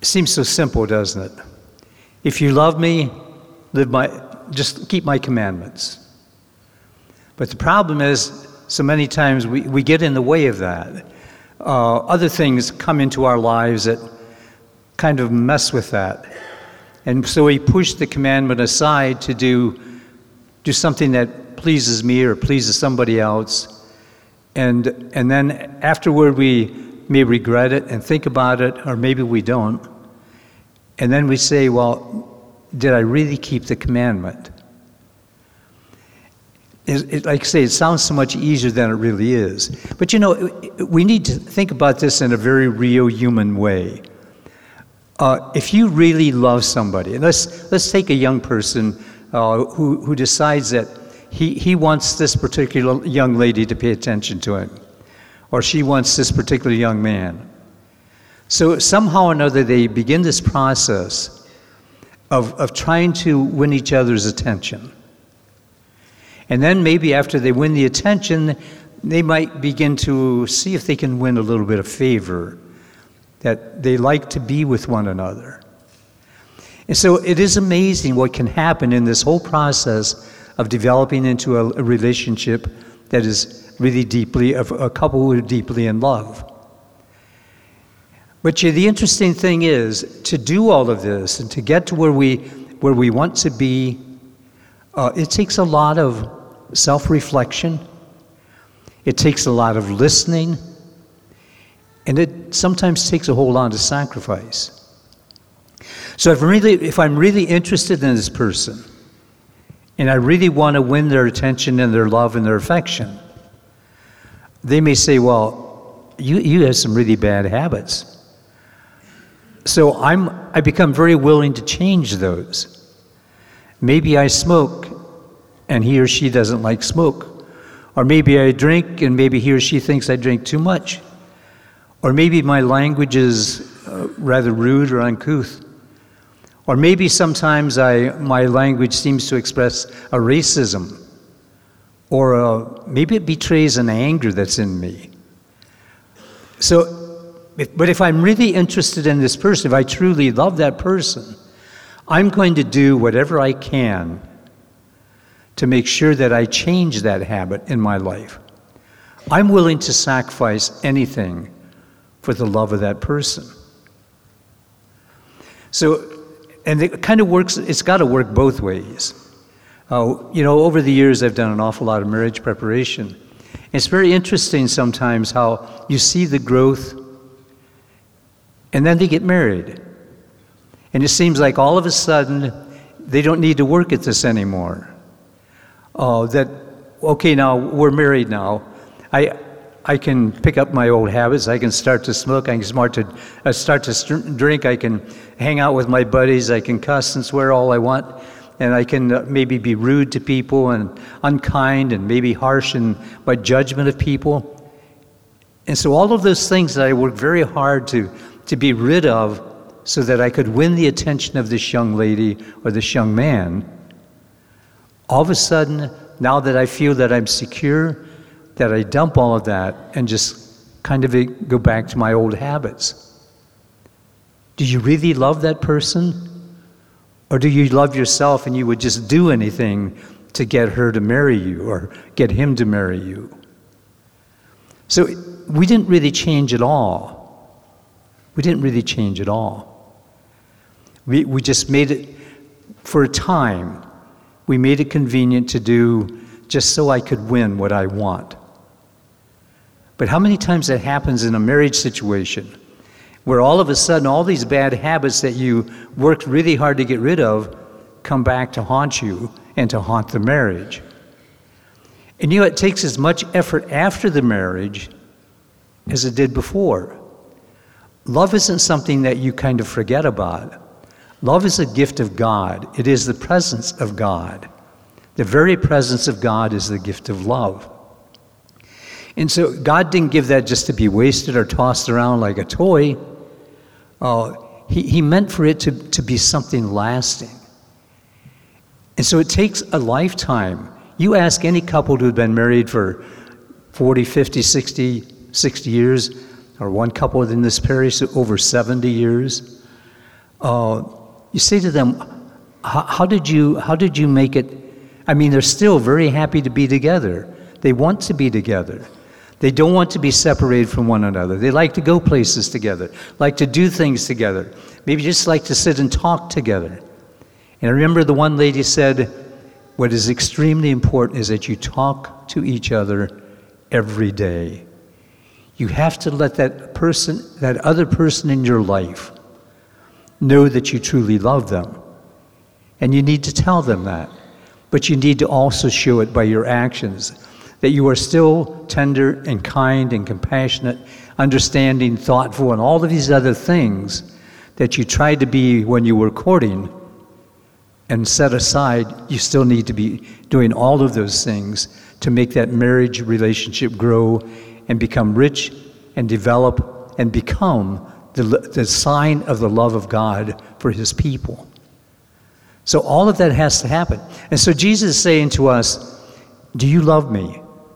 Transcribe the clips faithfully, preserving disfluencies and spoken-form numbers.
It seems so simple, doesn't it? If you love me, live my, just keep my commandments. But the problem is, so many times we, we get in the way of that. Uh, other things come into our lives that kind of mess with that. And so we push the commandment aside to do, do something that pleases me or pleases somebody else. And, and then afterward we may regret it and think about it, or maybe we don't. And then we say, well, did I really keep the commandment? It, it, like I say, it sounds so much easier than it really is. But you know, we need to think about this in a very real human way. Uh, if you really love somebody, and let's, let's take a young person uh, who, who decides that he, he wants this particular young lady to pay attention to him, or she wants this particular young man. So somehow or another they begin this process of, of trying to win each other's attention. And then maybe after they win the attention, they might begin to see if they can win a little bit of favor, that they like to be with one another. And so it is amazing what can happen in this whole process of developing into a, a relationship that is really deeply, of a couple who are deeply in love. But yeah, the interesting thing is, to do all of this and to get to where we, where we want to be, uh, it takes a lot of self-reflection. It takes a lot of listening. And it sometimes takes a whole lot of sacrifice. So if, really, if I'm really interested in this person, and I really want to win their attention and their love and their affection, they may say, well, you, you have some really bad habits. So I'm, I become very willing to change those. Maybe I smoke, and he or she doesn't like smoke. Or maybe I drink, and maybe he or she thinks I drink too much. Or maybe my language is uh, rather rude or uncouth. Or maybe sometimes I, my language seems to express a racism. Or a, maybe it betrays an anger that's in me. So, if, but if I'm really interested in this person, if I truly love that person, I'm going to do whatever I can to make sure that I change that habit in my life. I'm willing to sacrifice anything for the love of that person. So, and it kind of works, it's got to work both ways. Uh, you know, over the years I've done an awful lot of marriage preparation. It's very interesting sometimes how you see the growth and then they get married. And it seems like all of a sudden they don't need to work at this anymore. Oh, uh, that, okay, now we're married now. I I can pick up my old habits. I can start to smoke. I can start to uh, start to st- drink. I can hang out with my buddies. I can cuss and swear all I want, and I can uh, maybe be rude to people and unkind and maybe harsh in my judgment of people. And so all of those things that I worked very hard to to be rid of, so that I could win the attention of this young lady or this young man. All of a sudden, now that I feel that I'm secure, that I dump all of that and just kind of go back to my old habits. Do you really love that person? Or do you love yourself and you would just do anything to get her to marry you or get him to marry you? So we didn't really change at all. We didn't really change at all. We, we just made it, for a time, we made it convenient to do just so I could win what I want. But how many times that happens in a marriage situation where all of a sudden all these bad habits that you worked really hard to get rid of come back to haunt you and to haunt the marriage? And you know, it takes as much effort after the marriage as it did before. Love isn't something that you kind of forget about. Love is a gift of God. It is the presence of God. The very presence of God is the gift of love. And so God didn't give that just to be wasted or tossed around like a toy. Uh, he, he meant for it to, to be something lasting. And so it takes a lifetime. You ask any couple who've been married for forty, fifty, sixty, sixty years, or one couple in this parish over seventy years, uh, you say to them, how, how did you, how did you make it? I mean, they're still very happy to be together. They want to be together. They don't want to be separated from one another. They like to go places together, like to do things together, maybe just like to sit and talk together. And I remember the one lady said, what is extremely important is that you talk to each other every day. You have to let that person, that other person in your life, know that you truly love them. And you need to tell them that. But you need to also show it by your actions, that you are still tender and kind and compassionate, understanding, thoughtful, and all of these other things that you tried to be when you were courting and set aside. You still need to be doing all of those things to make that marriage relationship grow and become rich and develop and become the, the sign of the love of God for his people. So all of that has to happen. And so Jesus is saying to us, do you love me?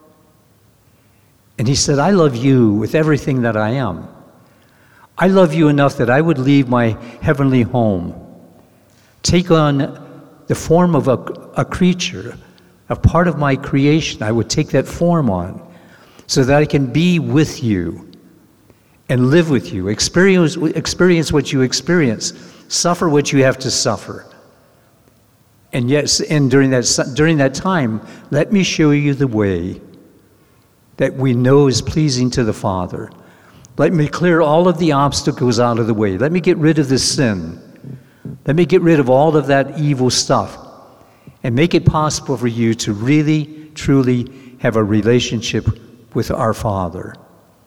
And he said, I love you with everything that I am. I love you enough that I would leave my heavenly home, take on the form of a, a creature, a part of my creation. I would take that form on so that I can be with you and live with you, experience, experience what you experience, suffer what you have to suffer. And yes, and during that, during that time, let me show you the way that we know is pleasing to the Father. Let me clear all of the obstacles out of the way. Let me get rid of the sin. Let me get rid of all of that evil stuff and make it possible for you to really, truly have a relationship with our Father.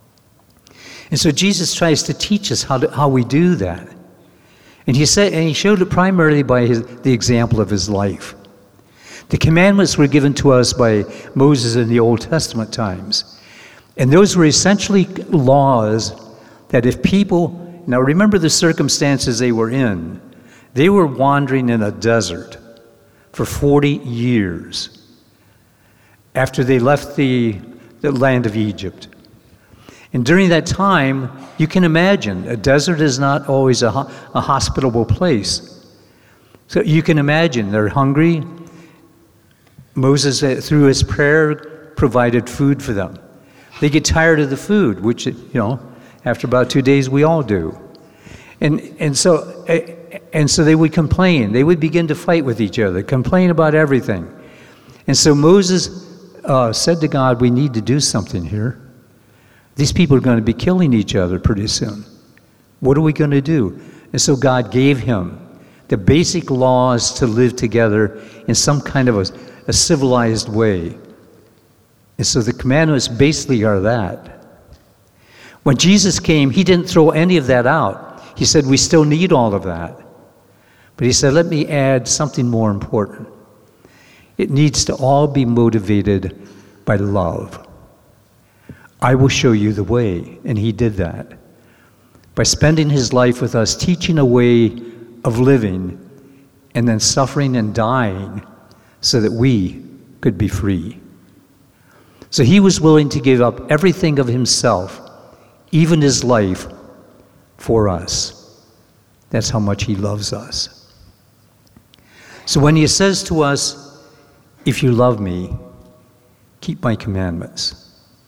And so Jesus tries to teach us how to, how we do that. And he said, and he showed it primarily by his, the example of his life. The commandments were given to us by Moses in the Old Testament times. And those were essentially laws that if people, now remember the circumstances they were in. They were wandering in a desert for forty years after they left the, the land of Egypt. And during that time, you can imagine, a desert is not always a, a hospitable place. So you can imagine, they're hungry. Moses, through his prayer, provided food for them. They get tired of the food, which, you know, after about two days, we all do. And and so and so they would complain. They would begin to fight with each other, complain about everything. And so Moses uh, said to God, we need to do something here. These people are going to be killing each other pretty soon. What are we going to do? And so God gave him the basic laws to live together in some kind of a, a civilized way. And so the commandments basically are that. When Jesus came, he didn't throw any of that out. He said, we still need all of that. But he said, let me add something more important. It needs to all be motivated by love. I will show you the way. And he did that. By spending his life with us, teaching a way of living, and then suffering and dying so that we could be free. So he was willing to give up everything of himself, even his life, for us. That's how much he loves us. So when he says to us, if you love me, keep my commandments.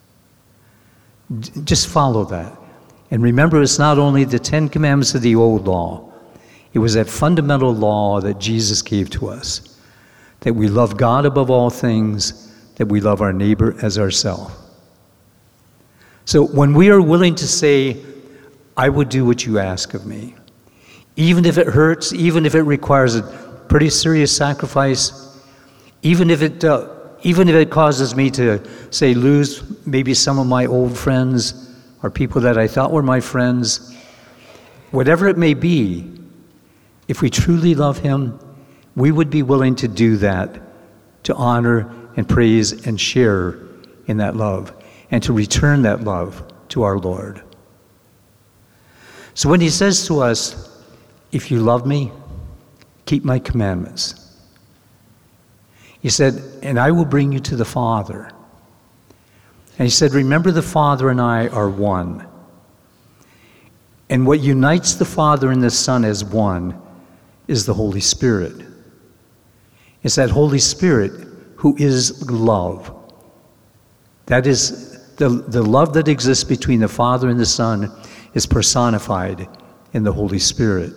D- just follow that. And remember, it's not only the Ten Commandments of the old law. It was that fundamental law that Jesus gave to us, that we love God above all things, that we love our neighbor as ourselves. So when we are willing to say, I would do what you ask of me, even if it hurts, even if it requires a pretty serious sacrifice, even if it uh, even if it causes me to, say, lose maybe some of my old friends or people that I thought were my friends, whatever it may be, if we truly love him, we would be willing to do that, to honor and praise and share in that love, and to return that love to our Lord. So when he says to us, if you love me, keep my commandments. He said, and I will bring you to the Father. And he said, remember, the Father and I are one. And what unites the Father and the Son as one is the Holy Spirit. It's that Holy Spirit who is love. That is, the, the love that exists between the Father and the Son is personified in the Holy Spirit.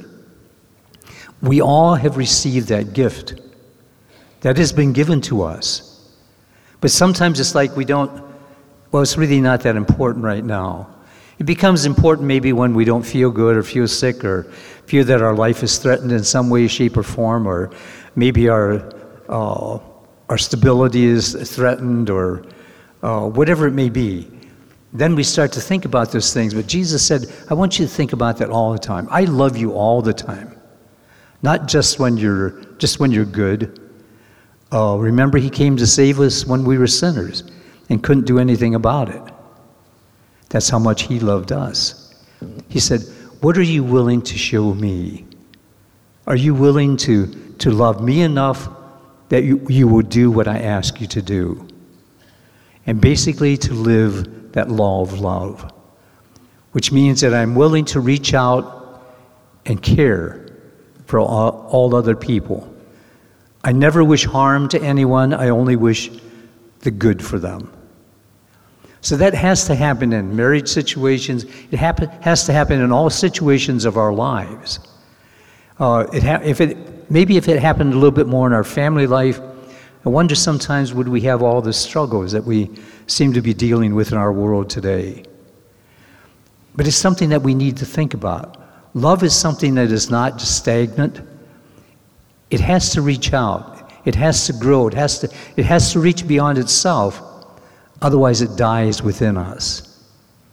We all have received that gift. That has been given to us. But sometimes it's like we don't, well, it's really not that important right now. It becomes important maybe when we don't feel good or feel sick or feel that our life is threatened in some way, shape, or form, or maybe our uh, our stability is threatened, or uh, whatever it may be. Then we start to think about those things. But Jesus said, I want you to think about that all the time. I love you all the time. Not just when you're just when you're good. Uh, remember, he came to save us when we were sinners and couldn't do anything about it. That's how much he loved us. He said, what are you willing to show me? Are you willing to, to love me enough that you, you will do what I ask you to do? And basically to live that law of love, which means that I'm willing to reach out and care for all, all other people. I never wish harm to anyone. I only wish the good for them. So that has to happen in marriage situations. It happen, has to happen in all situations of our lives. Uh, it ha- if it maybe if it happened a little bit more in our family life, I wonder sometimes would we have all the struggles that we seem to be dealing with in our world today. But it's something that we need to think about. Love is something that is not just stagnant. It has to reach out. It has to grow. It has to, it has to reach beyond itself. Otherwise, it dies within us.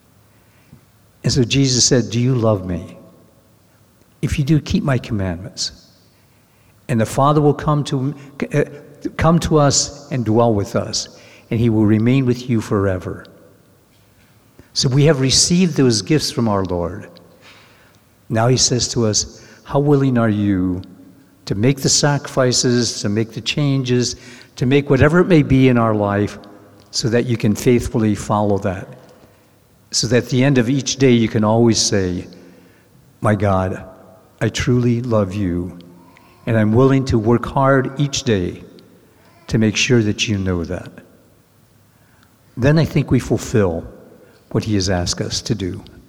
And so Jesus said, do you love me? If you do, keep my commandments. And the Father will come to, uh, come to us and dwell with us, and he will remain with you forever. So we have received those gifts from our Lord. Now he says to us, how willing are you to make the sacrifices, to make the changes, to make whatever it may be in our life, so that you can faithfully follow that. So that at the end of each day you can always say, my God, I truly love you, and I'm willing to work hard each day to make sure that you know that. Then I think we fulfill what he has asked us to do.